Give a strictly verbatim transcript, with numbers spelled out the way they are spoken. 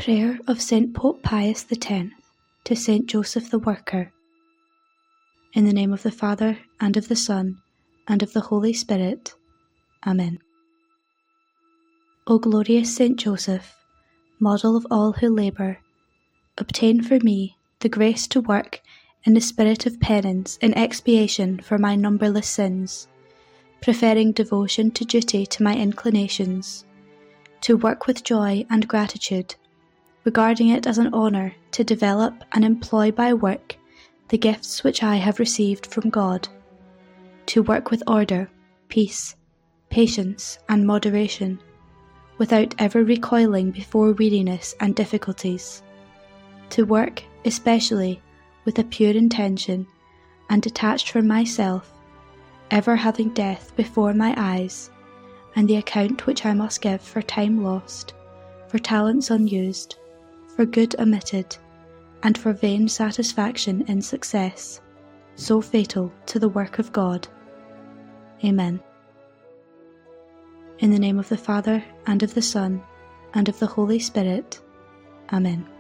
Prayer of Saint Pope Pius the tenth to Saint Joseph the Worker. In the name of the Father, and of the Son, and of the Holy Spirit. Amen. O glorious Saint Joseph, model of all who labour, obtain for me the grace to work in the spirit of penance in expiation for my numberless sins, preferring devotion to duty to my inclinations, to work with joy and gratitude, regarding it as an honour to develop and employ by work the gifts which I have received from God, to work with order, peace, patience, and moderation, without ever recoiling before weariness and difficulties, to work especially with a pure intention and detached from myself, ever having death before my eyes, and the account which I must give for time lost, for talents unused, for good omitted, and for vain satisfaction in success, so fatal to the work of God. Amen. In the name of the Father, and of the Son, and of the Holy Spirit. Amen.